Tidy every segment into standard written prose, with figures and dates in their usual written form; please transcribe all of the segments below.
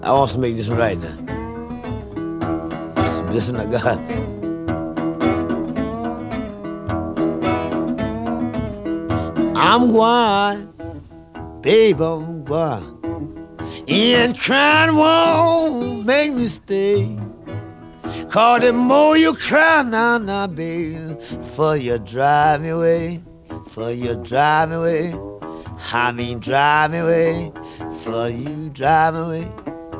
I want to make this one right now. Listen, I got. I'm going, babe, I'm going. And crying won't make me stay. 'Cause the more you cry now, baby, for you drive me away, for you drive me away. I mean drive me away, for you drive me away.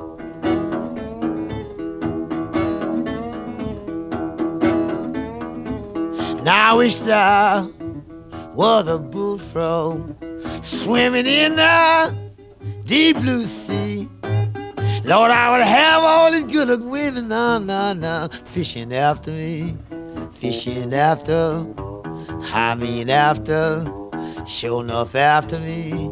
Now I wish I was a bullfrog swimming in the deep blue sea. Lord, I would have all these good looking women now, fishing after me, fishing after, I mean after, sure enough after me.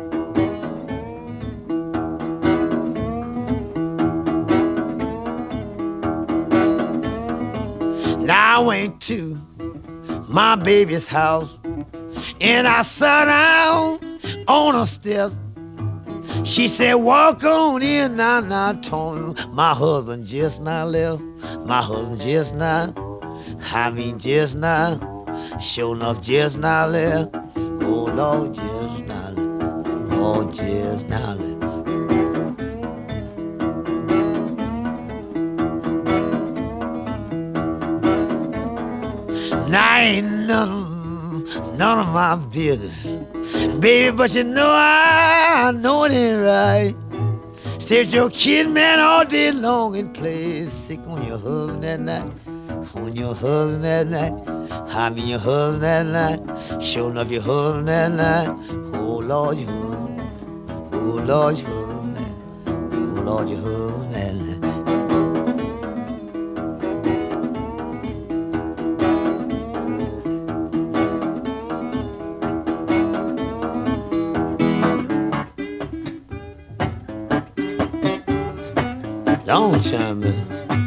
Now I went to my baby's house and I sat down on a step. She said, walk on in now, Tony. My husband just now left. My husband just now. I mean just now. Sure enough just now left. Oh, Lord, just now left. Oh, just now left. Now ain't none of my business, baby, but you know I know it ain't right. Stay with your kid, man, all day long and play sick on your husband that night, on your husband that night. I mean your husband that night, sure enough your husband that night. Oh Lord, your husband, oh Lord, your husband, oh Lord, your husband that night. Long time, man.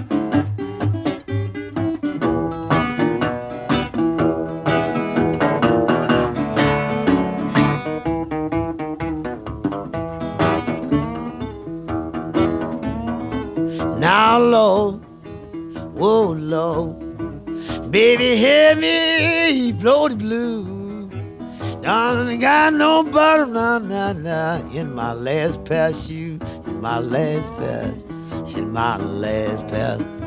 Now, Lord, whoa, Lord, baby, hear me blow the blues. I got nobody now in my last pair of shoes, in my last pair. In my last path.